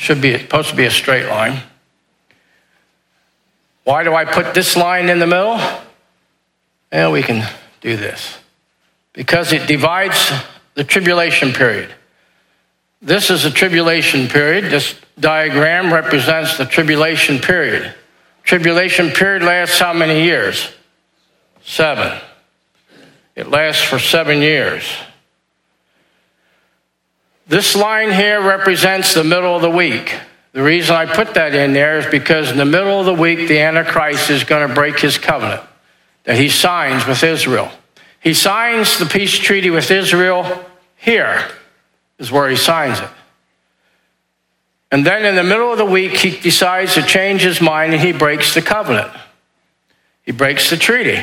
supposed to be a straight line. Why do I put this line in the middle? Well, we can do this. Because it divides the tribulation period. This is a tribulation period. This diagram represents the tribulation period. Tribulation period lasts how many years? 7. It lasts for 7 years. This line here represents the middle of the week. The reason I put that in there is because in the middle of the week, the Antichrist is going to break his covenant that he signs with Israel. He signs the peace treaty with Israel. Here is where he signs it. And then in the middle of the week, he decides to change his mind and he breaks the covenant. He breaks the treaty.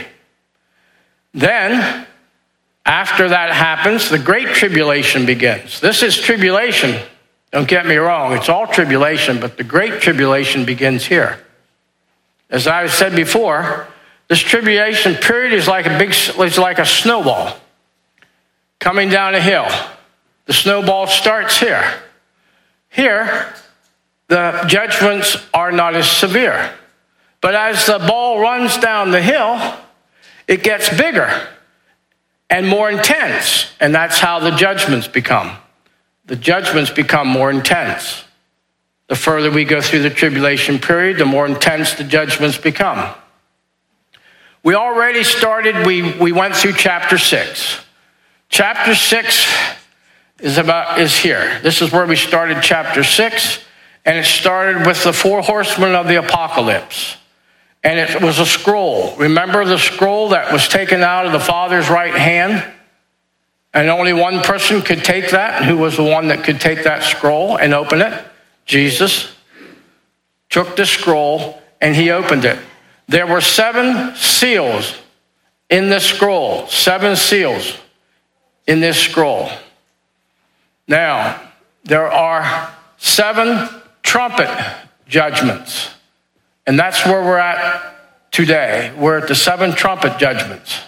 Then, after that happens, the Great Tribulation begins. This is tribulation. Don't get me wrong, it's all tribulation, but the Great Tribulation begins here. As I said before, this tribulation period is like a snowball coming down a hill. The snowball starts here. Here, the judgments are not as severe. But as the ball runs down the hill, it gets bigger and more intense. And that's how the judgments become. The judgments become more intense. The further we go through the tribulation period, the more intense the judgments become. We already started, we went through chapter 6. Chapter 6 is here. This is where we started chapter 6, and it started with the 4 horsemen of the apocalypse. And it was a scroll. Remember the scroll that was taken out of the Father's right hand? And only one person could take that. And who was the one that could take that scroll and open it? Jesus took the scroll and he opened it. There were 7 seals in this scroll. 7 seals in this scroll. Now, there are 7 trumpet judgments. And that's where we're at today. We're at the 7 trumpet judgments.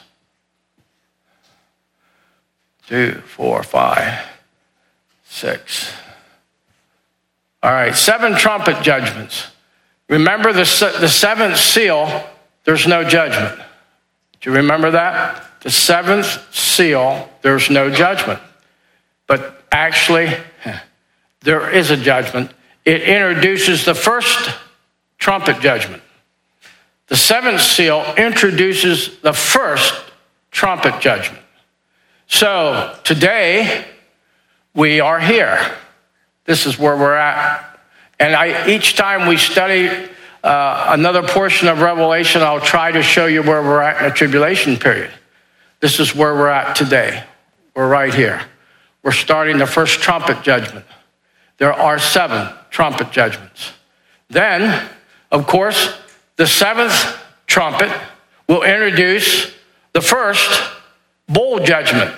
2, 4, 5, 6. All right, 7 trumpet judgments. Remember the 7th seal, there's no judgment. Do you remember that? The 7th seal, there's no judgment. But actually, there is a judgment. It introduces the first trumpet judgment. The 7th seal introduces the first trumpet judgment. So today, we are here. This is where we're at. And each time we study another portion of Revelation, I'll try to show you where we're at in the tribulation period. This is where we're at today. We're right here. We're starting the first trumpet judgment. There are 7 trumpet judgments. Then, of course, the 7th trumpet will introduce the first bowl judgment.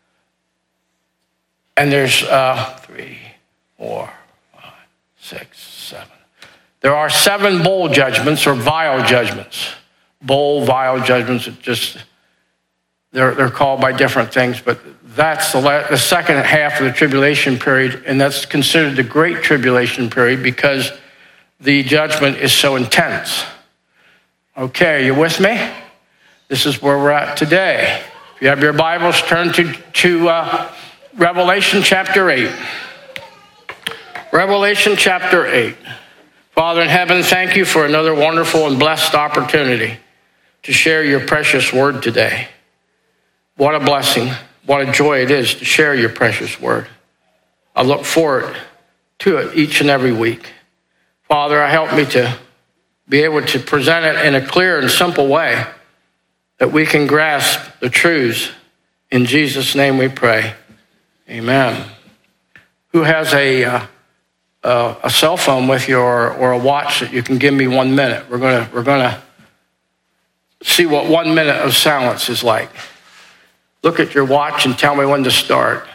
And there's 3, 4, 5, 6, 7. There are 7 bowl judgments or vial judgments. Bowl, vial judgments, they're called by different things, but that's the second half of the tribulation period, and that's considered the Great Tribulation period because the judgment is so intense. Okay, you with me? This is where we're at today. If you have your Bibles, turn to Revelation chapter 8. Revelation chapter 8. Father in heaven, thank you for another wonderful and blessed opportunity to share your precious word today. What a blessing, what a joy it is to share your precious word. I look forward to it each and every week. Father, help me to be able to present it in a clear and simple way that we can grasp the truths. In Jesus' name we pray. Amen. Who has a cell phone with you or a watch that you can give me 1 minute? We're gonna see what 1 minute of silence is like. Look at your watch and tell me when to start.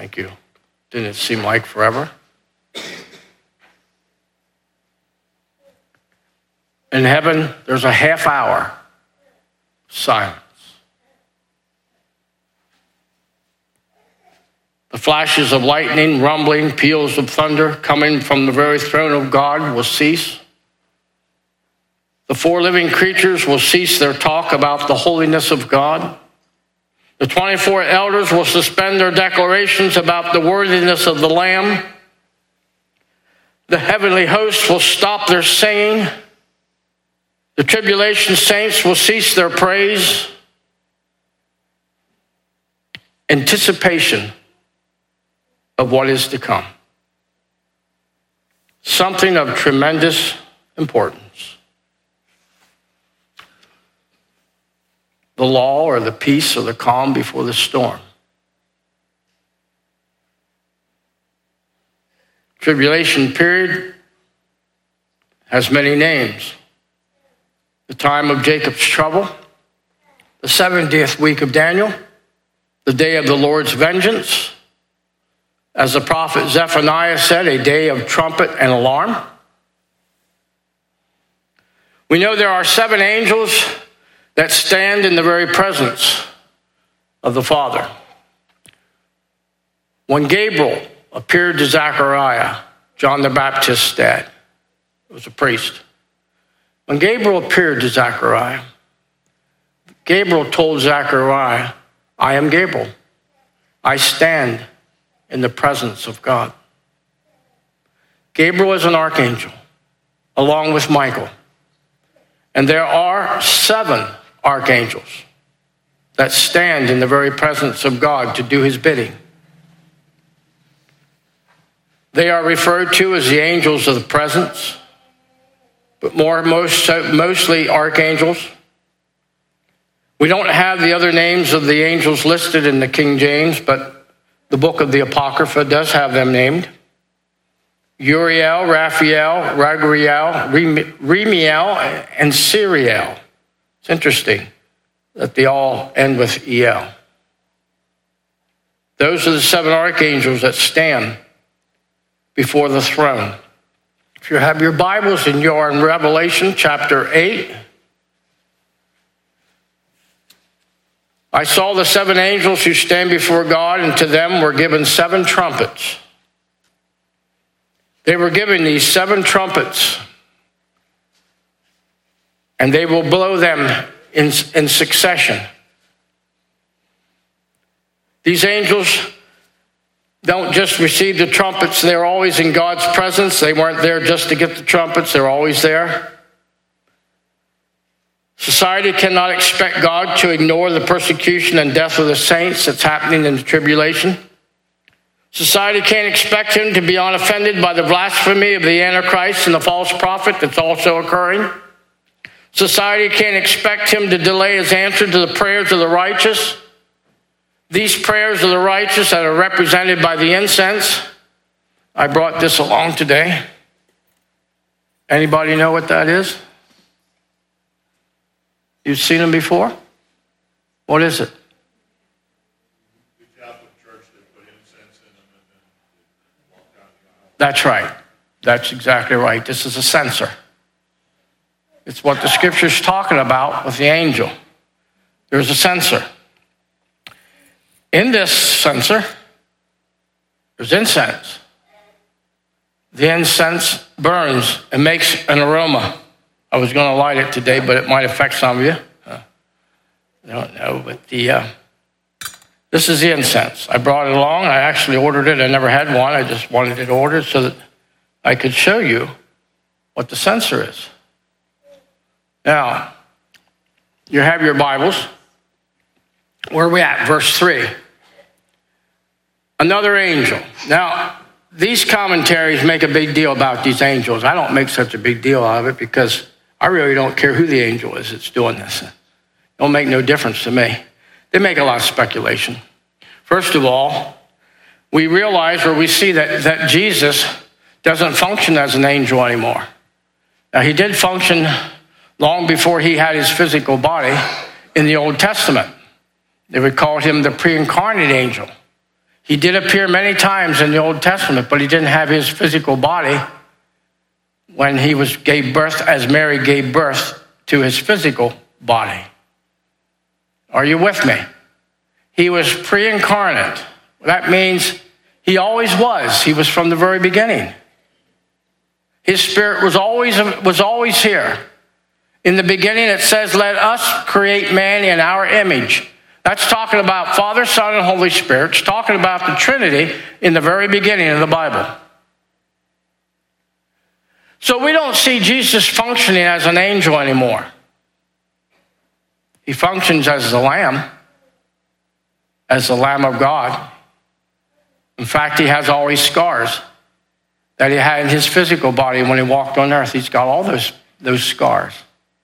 Thank you. Didn't it seem like forever? In heaven, there's a half hour silence. The flashes of lightning, rumbling, peals of thunder coming from the very throne of God will cease. The four living creatures will cease their talk about the holiness of God. The 24 elders will suspend their declarations about the worthiness of the Lamb. The heavenly hosts will stop their singing. The tribulation saints will cease their praise. Anticipation of what is to come. Something of tremendous importance. The law or the peace or the calm before the storm. Tribulation period has many names. The time of Jacob's trouble, the 70th week of Daniel, the day of the Lord's vengeance, as the prophet Zephaniah said, a day of trumpet and alarm. We know there are 7 angels that stand in the very presence of the Father. When Gabriel appeared to Zechariah, John the Baptist's dad, was a priest. When Gabriel appeared to Zechariah, Gabriel told Zechariah, I am Gabriel. I stand in the presence of God. Gabriel is an archangel, along with Michael. And there are 7 archangels that stand in the very presence of God to do his bidding. They are referred to as the angels of the presence, but mostly archangels. We don't have the other names of the angels listed in the King James, but the book of the Apocrypha does have them named. Uriel, Raphael, Raguel, Remiel, and Siriel. It's interesting that they all end with El. Those are the 7 archangels that stand before the throne. If you have your Bibles and you are in Revelation chapter 8, I saw the 7 angels who stand before God, and to them were given 7 trumpets. They were given these 7 trumpets, and they will blow them in succession. These angels don't just receive the trumpets, they're always in God's presence. They weren't there just to get the trumpets, they're always there. Society cannot expect God to ignore the persecution and death of the saints that's happening in the tribulation. Society can't expect him to be unoffended by the blasphemy of the Antichrist and the false prophet that's also occurring. Society can't expect him to delay his answer to the prayers of the righteous. These prayers of the righteous that are represented by the incense. I brought this along today. Anybody know what that is? You've seen them before? What is it? The Catholic Church, they put incense in them and then walk down the aisle. That's right. That's exactly right. This is a censer. It's what the scripture's talking about with the angel. There's a censer. In this censer, there's incense. The incense burns and makes an aroma. I was going to light it today, but it might affect some of you. I don't know, but this is the incense. I brought it along. I actually ordered it. I never had one. I just wanted it ordered so that I could show you what the censer is. Now, you have your Bibles. Where are we at? Verse 3. Another angel. Now, these commentaries make a big deal about these angels. I don't make such a big deal out of it because I really don't care who the angel is that's doing this. It don't make no difference to me. They make a lot of speculation. First of all, we realize or we see that Jesus doesn't function as an angel anymore. Now, he did function long before he had his physical body in the Old Testament. They would call him the pre-incarnate angel. He did appear many times in the Old Testament, but he didn't have his physical body when he gave birth, as Mary gave birth to his physical body. Are you with me? He was pre-incarnate. That means he always was. He was from the very beginning. His spirit was always here. In the beginning, it says, let us create man in our image. That's talking about Father, Son, and Holy Spirit. It's talking about the Trinity in the very beginning of the Bible. So we don't see Jesus functioning as an angel anymore. He functions as the Lamb of God. In fact, he has all these scars that he had in his physical body when he walked on earth. He's got all those scars.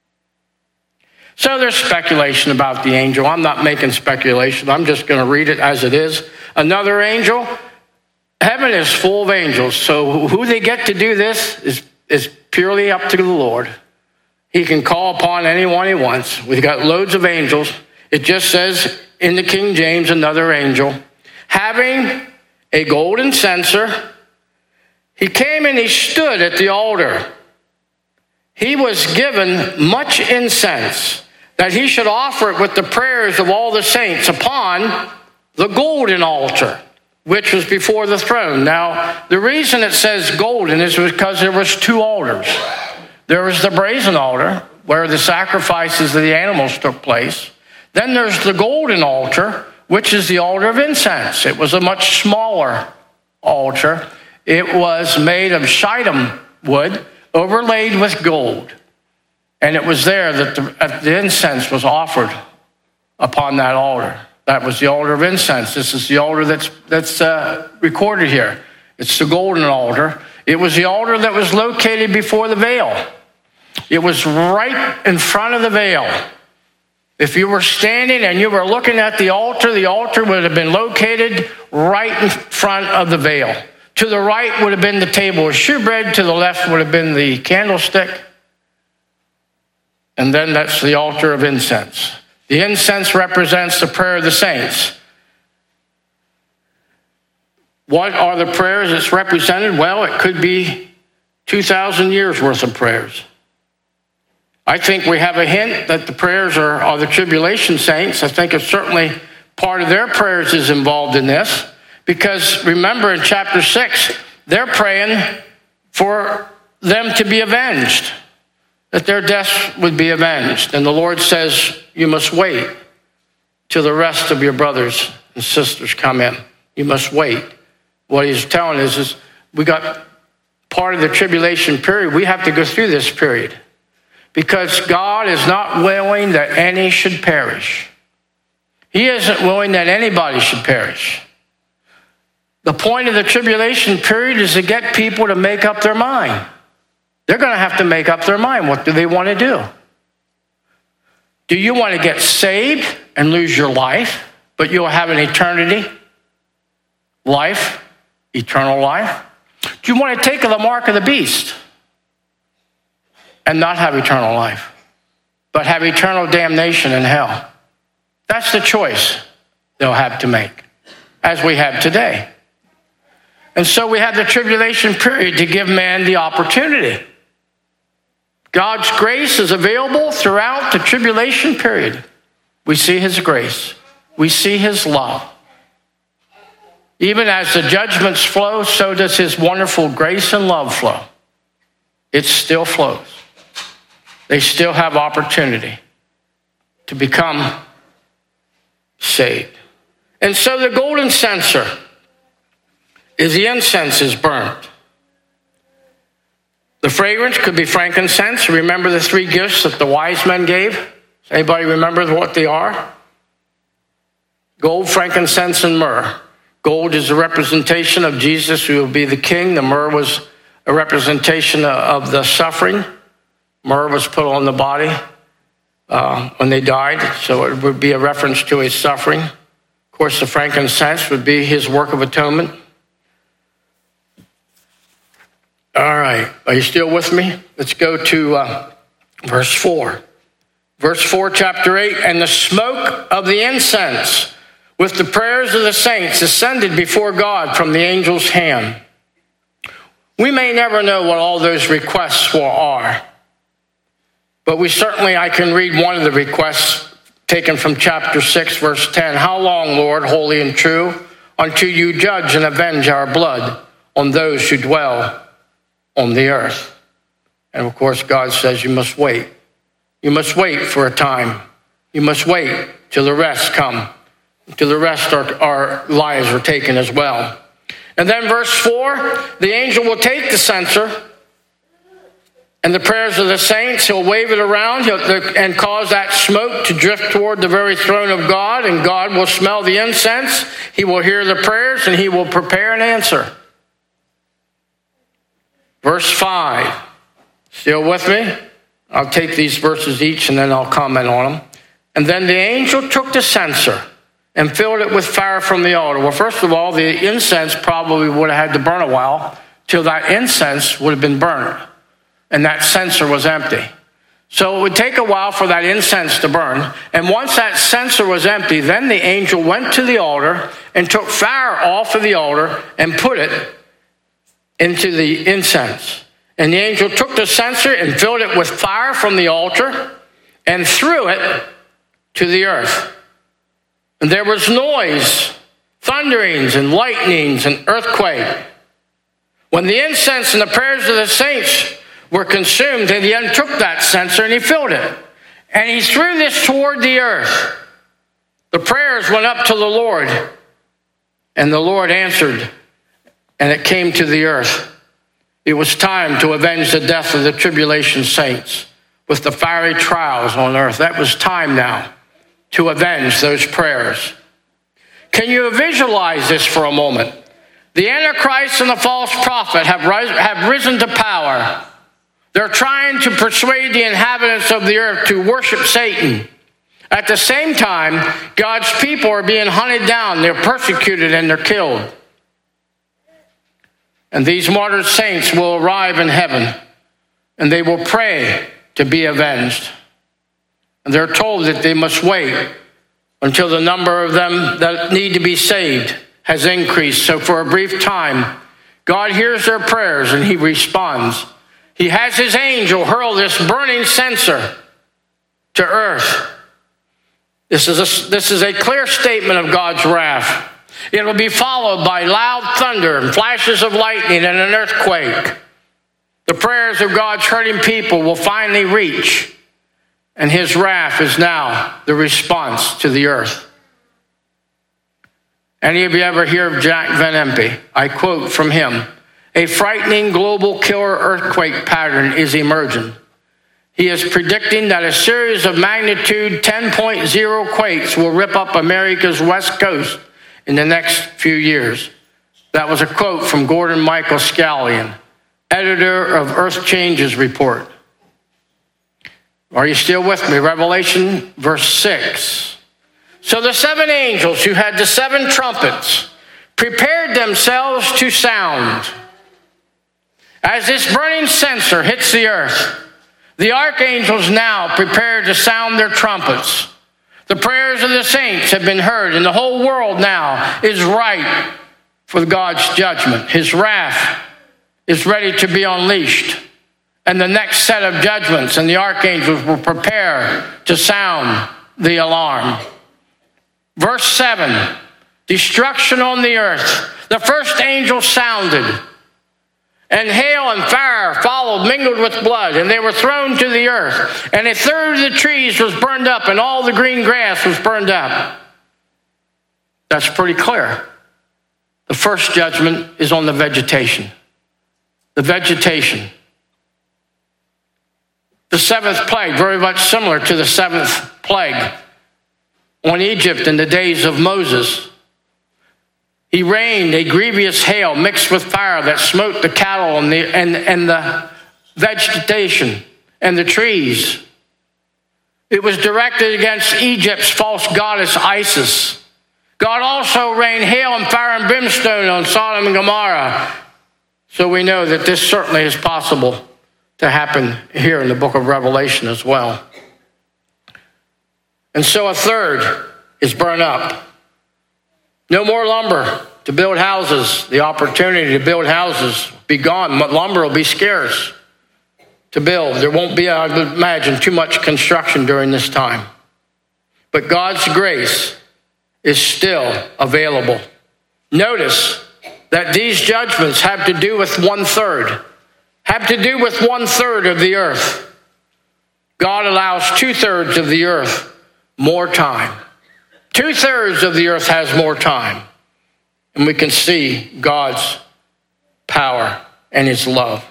So there's speculation about the angel. I'm not making speculation. I'm just going to read it as it is. Another angel. Heaven is full of angels. So who they get to do this is purely up to the Lord. He can call upon anyone he wants. We've got loads of angels. It just says in the King James, another angel, having a golden censer. He came and he stood at the altar. He was given much incense, that he should offer it with the prayers of all the saints upon the golden altar, which was before the throne. Now, the reason it says golden is because there was two altars. There was the brazen altar, where the sacrifices of the animals took place. Then there's the golden altar, which is the altar of incense. It was a much smaller altar. It was made of shittim wood, overlaid with gold. And it was there that the incense was offered upon that altar. That was the altar of incense. This is the altar that's recorded here. It's the golden altar. It was the altar that was located before the veil. It was right in front of the veil. If you were standing and you were looking at the altar would have been located right in front of the veil. To the right would have been the table of shewbread. To the left would have been the candlestick. And then that's the altar of incense. The incense represents the prayer of the saints. What are the prayers that's represented? Well, it could be 2,000 years worth of prayers. I think we have a hint that the prayers are the tribulation saints. I think it's certainly part of their prayers is involved in this. Because remember in chapter 6, they're praying for them to be avenged, that their deaths would be avenged. And the Lord says, you must wait till the rest of your brothers and sisters come in. You must wait. What he's telling us is we got part of the tribulation period. We have to go through this period because God is not willing that any should perish. He isn't willing that anybody should perish. The point of the tribulation period is to get people to make up their mind. They're going to have to make up their mind. What do they want to do? Do you want to get saved and lose your life, but you'll have an eternity life, eternal life? Do you want to take the mark of the beast and not have eternal life, but have eternal damnation in hell? That's the choice they'll have to make, as we have today. And so we have the tribulation period to give man the opportunity. God's grace is available throughout the tribulation period. We see his grace. We see his love. Even as the judgments flow, so does his wonderful grace and love flow. It still flows. They still have opportunity to become saved. And so the golden censer is the incense is burnt. The fragrance could be frankincense. Remember the three gifts that the wise men gave? Does anybody remember what they are? Gold, frankincense, and myrrh. Gold is a representation of Jesus, who will be the king. The myrrh was a representation of the suffering. Myrrh was put on the body when they died, so it would be a reference to his suffering. Of course, the frankincense would be his work of atonement. All right, are you still with me? Let's go to verse 4. Verse 4, chapter 8, and the smoke of the incense with the prayers of the saints ascended before God from the angel's hand. We may never know what all those requests are, but I can read one of the requests taken from chapter 6, verse 10. How long, Lord, holy and true, until you judge and avenge our blood on those who dwell on the earth? And of course, God says you must wait. You must wait for a time. You must wait till the rest come, till the rest our lives are taken as well. And then verse 4, the angel will take the censer and the prayers of the saints. He'll wave it around and cause that smoke to drift toward the very throne of God, and God will smell the incense. He will hear the prayers, and he will prepare an answer. Verse 5, still with me? I'll take these verses each, and then I'll comment on them. And then the angel took the censer and filled it with fire from the altar. Well, first of all, the incense probably would have had to burn a while till that incense would have been burnt, and that censer was empty. So it would take a while for that incense to burn. And once that censer was empty, then the angel went to the altar and took fire off of the altar and put it into the incense. And the angel took the censer and filled it with fire from the altar and threw it to the earth. And there was noise, thunderings and lightnings and earthquake. When the incense and the prayers of the saints were consumed, then he untook that censer and he filled it. And he threw this toward the earth. The prayers went up to the Lord, and the Lord answered, and it came to the earth. It was time to avenge the death of the tribulation saints with the fiery trials on earth. That was time now to avenge those prayers. Can you visualize this for a moment? The Antichrist and the false prophet have risen to power. They're trying to persuade the inhabitants of the earth to worship Satan. At the same time, God's people are being hunted down, they're persecuted, and they're killed. And these martyred saints will arrive in heaven, and they will pray to be avenged. And they're told that they must wait until the number of them that need to be saved has increased. So for a brief time, God hears their prayers and he responds. He has his angel hurl this burning censer to earth. This is a clear statement of God's wrath. It will be followed by loud thunder and flashes of lightning and an earthquake. The prayers of God's hurting people will finally reach, and his wrath is now the response to the earth. Any of you ever hear of Jack Van Impe? I quote from him, "A frightening global killer earthquake pattern is emerging. He is predicting that a series of magnitude 10.0 quakes will rip up America's west coast in the next few years." That was a quote from Gordon Michael Scallion, editor of Earth Changes Report. Are you still with me? Revelation verse 6. So the seven angels who had the seven trumpets prepared themselves to sound. As this burning censer hits the earth, the archangels now prepare to sound their trumpets. The prayers of the saints have been heard, and the whole world now is ripe for God's judgment. His wrath is ready to be unleashed, and the next set of judgments, and the archangels will prepare to sound the alarm. Verse 7, destruction on the earth. The first angel sounded, and hail and fire followed, mingled with blood, and they were thrown to the earth. And a third of the trees was burned up, and all the green grass was burned up. That's pretty clear. The first judgment is on the vegetation. The vegetation. The seventh plague, very much similar to the seventh plague on Egypt in the days of Moses. He rained a grievous hail mixed with fire that smote the cattle and the vegetation and the trees. It was directed against Egypt's false goddess Isis. God also rained hail and fire and brimstone on Sodom and Gomorrah. So we know that this certainly is possible to happen here in the book of Revelation as well. And so a third is burned up. No more lumber to build houses. The opportunity to build houses be gone. Lumber will be scarce to build. There won't be, I would imagine, too much construction during this time. But God's grace is still available. Notice that these judgments have to do with 1/3. Have to do with 1/3 of the earth. God allows 2/3 of the earth more time. 2/3 of the earth has more time. And we can see God's power and his love.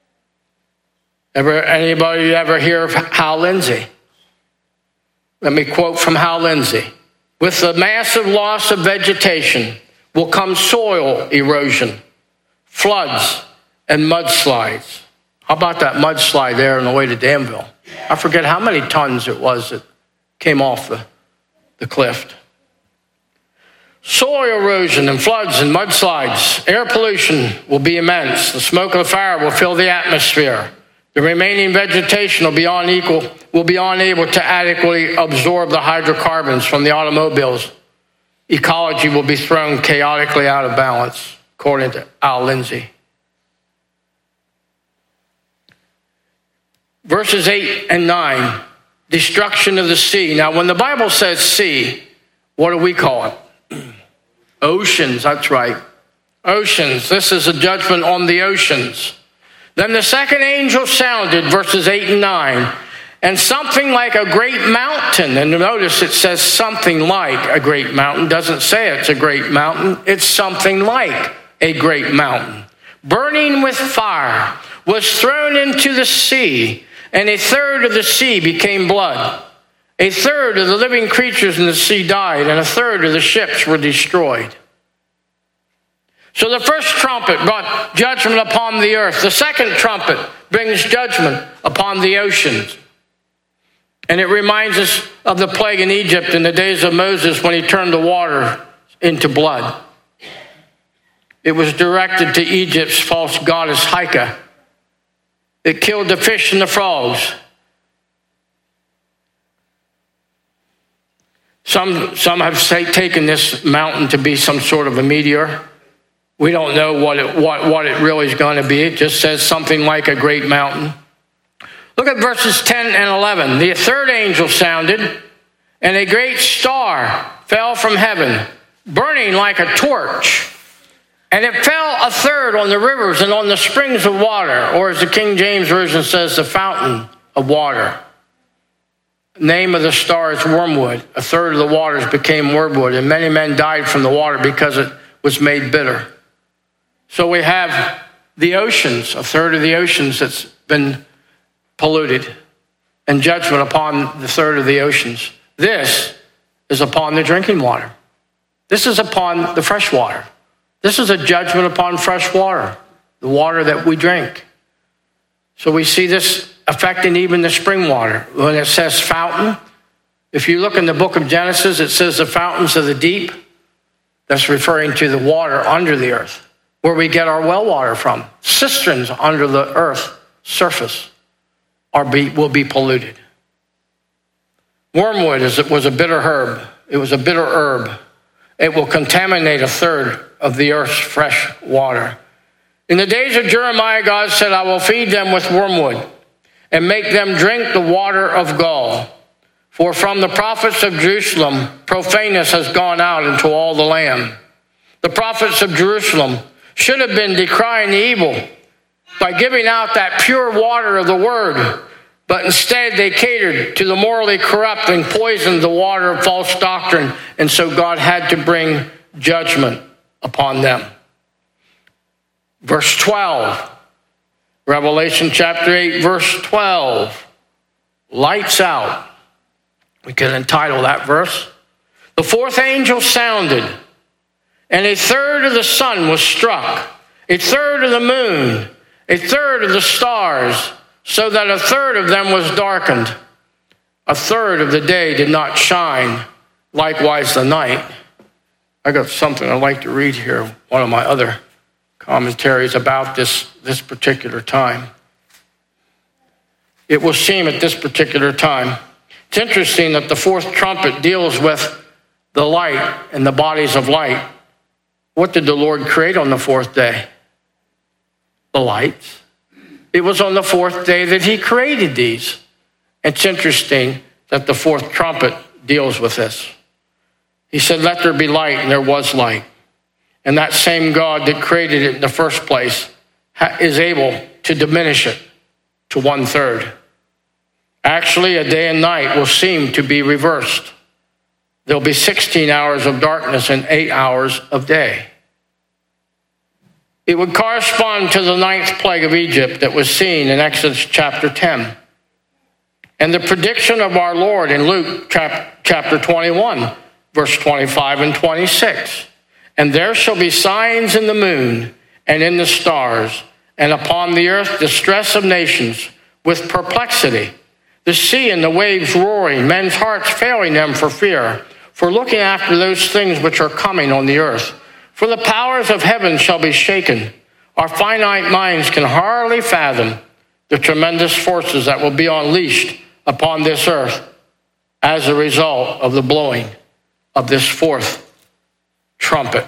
Anybody ever hear of Hal Lindsey? Let me quote from Hal Lindsey. With the massive loss of vegetation will come soil erosion, floods, and mudslides. How about that mudslide there on the way to Danville? I forget how many tons it was that came off the cliff. Soil erosion and floods and mudslides. Air pollution will be immense. The smoke of the fire will fill the atmosphere. The remaining vegetation will be unable to adequately absorb the hydrocarbons from the automobiles. Ecology will be thrown chaotically out of balance, according to Al Lindsey. Verses 8 and 9, destruction of the sea. Now, when the Bible says sea, what do we call it? Oceans, that's right. Oceans. This is a judgment on the oceans. Then the second angel sounded, verses 8 and 9, and something like a great mountain. And notice it says something like a great mountain. Doesn't say it's a great mountain. It's something like a great mountain. Burning with fire was thrown into the sea, and 1/3 of the sea became blood. 1/3 of the living creatures in the sea died, and 1/3 of the ships were destroyed. So the first trumpet brought judgment upon the earth. The second trumpet brings judgment upon the oceans. And it reminds us of the plague in Egypt in the days of Moses when he turned the water into blood. It was directed to Egypt's false goddess Haika. It killed the fish and the frogs. Some have taken this mountain to be some sort of a meteor. We don't know what it really is going to be. It just says something like a great mountain. Look at verses 10 and 11. The third angel sounded, and a great star fell from heaven, burning like a torch. And it fell 1/3 on the rivers and on the springs of water, or as the King James Version says, the fountain of water. The name of the star is wormwood. 1/3 of the waters became wormwood, and many men died from the water because it was made bitter. So we have the oceans, 1/3 of the oceans that's been polluted, and judgment upon the 1/3 of the oceans. This is upon the drinking water. This is upon the fresh water. This is a judgment upon fresh water, the water that we drink. So we see this affecting even the spring water. When it says fountain, if you look in the book of Genesis, it says the fountains of the deep. That's referring to the water under the earth, where we get our well water from. Cisterns under the earth surface will be polluted. Wormwood was a bitter herb. It was a bitter herb. It will contaminate 1/3 of the earth's fresh water. In the days of Jeremiah, God said, I will feed them with wormwood and make them drink the water of gall. For from the prophets of Jerusalem, profaneness has gone out into all the land. The prophets of Jerusalem should have been decrying the evil by giving out that pure water of the word, but instead they catered to the morally corrupt and poisoned the water of false doctrine, and so God had to bring judgment upon them. Verse 12, Revelation chapter 8, verse 12, lights out. We can entitle that verse. The fourth angel sounded, and 1/3 of the sun was struck, 1/3 of the moon, 1/3 of the stars, so that 1/3 of them was darkened. 1/3 of the day did not shine, likewise the night. I got something I'd like to read here, one of my other commentaries about this particular time. It will seem at this particular time. It's interesting that the fourth trumpet deals with the light and the bodies of light. What did the Lord create on the fourth day? The lights. It was on the fourth day that he created these. It's interesting that the fourth trumpet deals with this. He said, let there be light, and there was light. And that same God that created it in the first place is able to diminish it to 1/3. Actually, a day and night will seem to be reversed. There'll be 16 hours of darkness and 8 hours of day. It would correspond to the 9th plague of Egypt that was seen in Exodus chapter 10. And the prediction of our Lord in Luke chapter 21, verse 25 and 26. And there shall be signs in the moon and in the stars, and upon the earth distress of nations with perplexity, the sea and the waves roaring, men's hearts failing them for fear, for looking after those things which are coming on the earth. For the powers of heaven shall be shaken. Our finite minds can hardly fathom the tremendous forces that will be unleashed upon this earth as a result of the blowing of this fourth trumpet.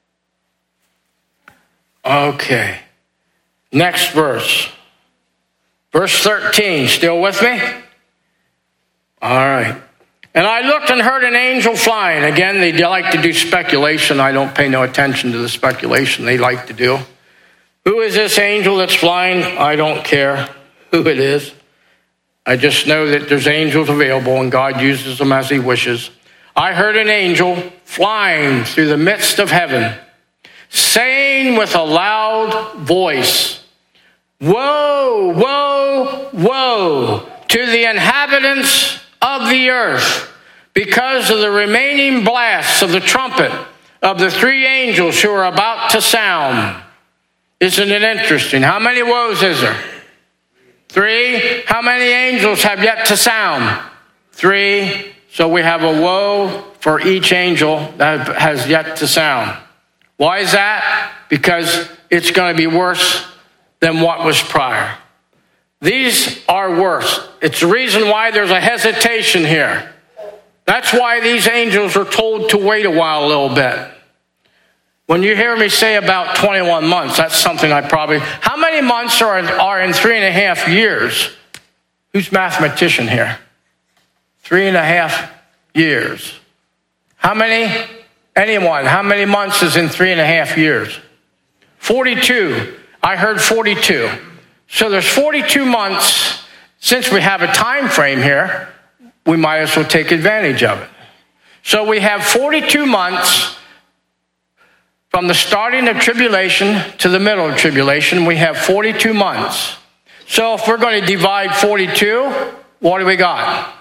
Okay. Next verse. Verse 13. Still with me? All right. And I looked and heard an angel flying. Again, they like to do speculation. I don't pay no attention to the speculation they like to do. Who is this angel that's flying? I don't care who it is. I just know that there's angels available and God uses them as he wishes. I heard an angel flying through the midst of heaven, saying with a loud voice, woe, woe, woe to the inhabitants of the earth, because of the remaining blasts of the trumpet of the 3 angels who are about to sound. Isn't it interesting? How many woes is there? 3. How many angels have yet to sound? 3. So we have a woe for each angel that has yet to sound. Why is that? Because it's going to be worse than what was prior. These are worse. It's the reason why there's a hesitation here. That's why these angels are told to wait a while a little bit. When you hear me say about 21 months, that's something I probably... How many months are in 3.5 years? Who's mathematician here? 3.5 years. How many? Anyone? How many months is in 3.5 years? 42. I heard 42. So there's 42 months. Since we have a time frame here, we might as well take advantage of it. So we have 42 months from the starting of tribulation to the middle of tribulation. We have 42 months. So if we're going to divide 42, what do we got?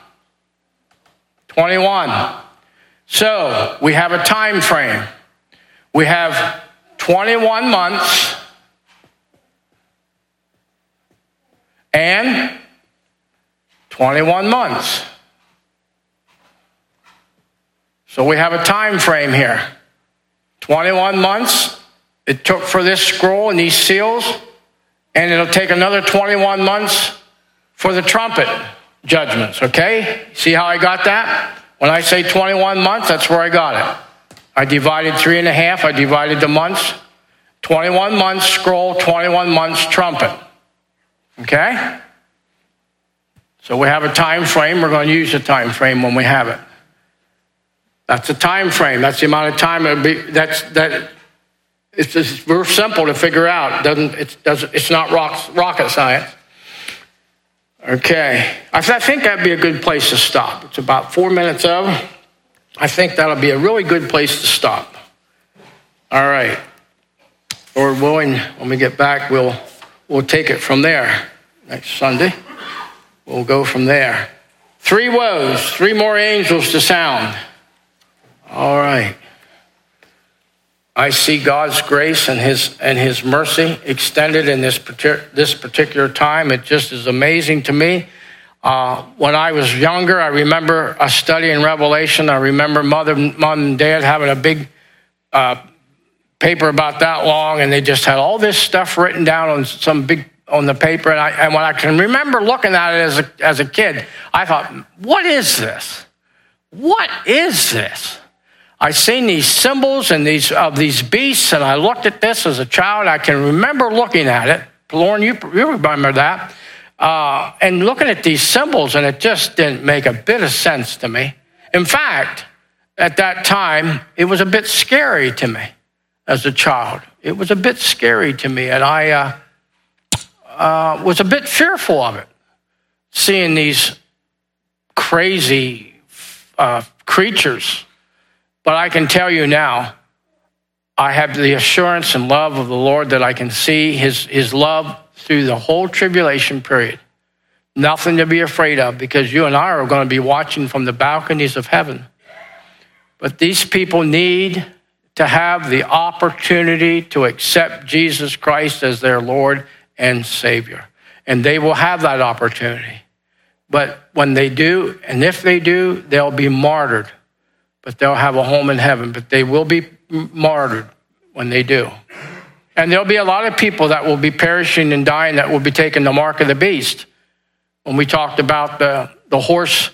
21. So we have a time frame. We have 21 months and 21 months. So we have a time frame here. 21 months it took for this scroll and these seals, and it'll take another 21 months for the trumpet judgments, okay? See how I got that? When I say 21 months, that's where I got it. I divided 3.5, I divided the months. 21 months scroll, 21 months trumpet. Okay? So we have a time frame. We're going to use a time frame when we have it. That's a time frame. That's the amount of time it'll be. It's very simple to figure out. It's not rocket science. Okay. I think that'd be a good place to stop. It's about 4 minutes of. I think that'll be a really good place to stop. All right. Lord willing, when we get back, we'll take it from there next Sunday. We'll go from there. 3 woes, 3 more angels to sound. All right. I see God's grace and his mercy extended in this particular time. It just is amazing to me. When I was younger, I remember a study in Revelation. I remember Mom and Dad having a big paper about that long, and they just had all this stuff written down on the paper. And when I can remember looking at it as a kid, I thought, what is this? What is this? I seen these symbols and these beasts, and I looked at this as a child. I can remember looking at it. Lauren, you remember that. And looking at these symbols, and it just didn't make a bit of sense to me. In fact, at that time, it was a bit scary to me as a child. It was a bit scary to me, and I was a bit fearful of it, seeing these crazy creatures. But I can tell you now, I have the assurance and love of the Lord that I can see his love through the whole tribulation period. Nothing to be afraid of, because you and I are going to be watching from the balconies of heaven. But these people need to have the opportunity to accept Jesus Christ as their Lord and Savior. And they will have that opportunity. But when they do, and if they do, they'll be martyred. But they'll have a home in heaven. But they will be martyred when they do. And there'll be a lot of people that will be perishing and dying that will be taking the mark of the beast. When we talked about the horse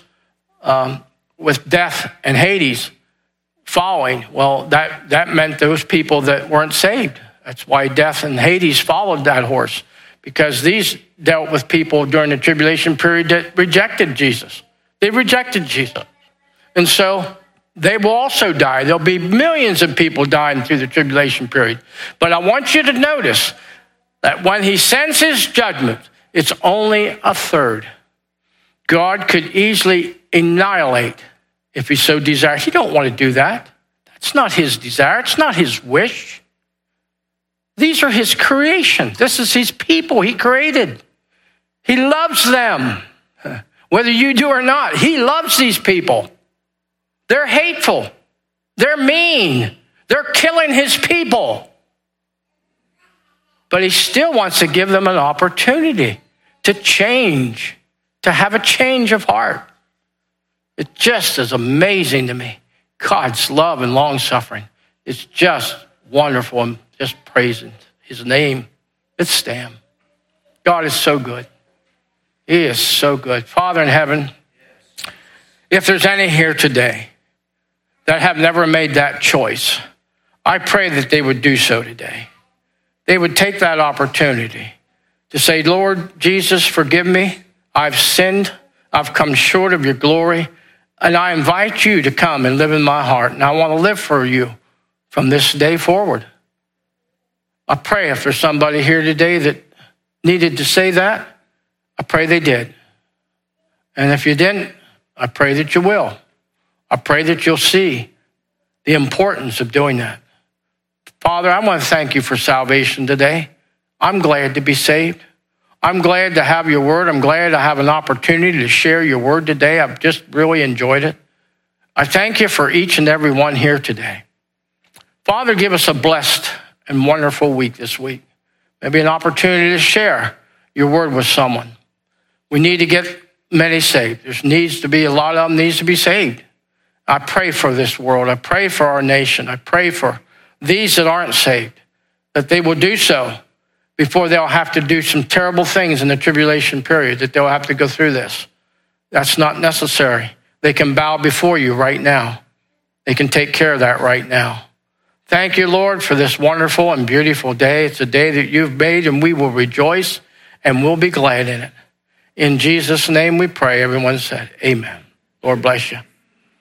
with death and Hades following, well, that meant those people that weren't saved. That's why death and Hades followed that horse, because these dealt with people during the tribulation period that rejected Jesus. They rejected Jesus. And so they will also die. There'll be millions of people dying through the tribulation period. But I want you to notice that when he sends his judgment, it's only a third. God could easily annihilate if he so desired. He don't want to do that. That's not his desire. It's not his wish. These are his creation. This is his people he created. He loves them. Whether you do or not, he loves these people. They're hateful. They're mean. They're killing his people. But he still wants to give them an opportunity to change, to have a change of heart. It just is amazing to me. God's love and long-suffering. It's just wonderful. I'm just praising his name. Let's stand. God is so good. He is so good. Father in heaven, if there's any here today that have never made that choice, I pray that they would do so today. They would take that opportunity to say, Lord Jesus, forgive me. I've sinned. I've come short of your glory. And I invite you to come and live in my heart. And I want to live for you from this day forward. I pray if there's somebody here today that needed to say that, I pray they did. And if you didn't, I pray that you will. I pray that you'll see the importance of doing that. Father, I want to thank you for salvation today. I'm glad to be saved. I'm glad to have your word. I'm glad to have an opportunity to share your word today. I've just really enjoyed it. I thank you for each and every one here today. Father, give us a blessed and wonderful week this week. Maybe an opportunity to share your word with someone. We need to get many saved. There needs to be a lot of them needs to be saved. I pray for this world. I pray for our nation. I pray for these that aren't saved, that they will do so before they'll have to do some terrible things in the tribulation period, that they'll have to go through this. That's not necessary. They can bow before you right now. They can take care of that right now. Thank you, Lord, for this wonderful and beautiful day. It's a day that you've made, and we will rejoice and we'll be glad in it. In Jesus' name we pray. Everyone said, amen. Lord bless you.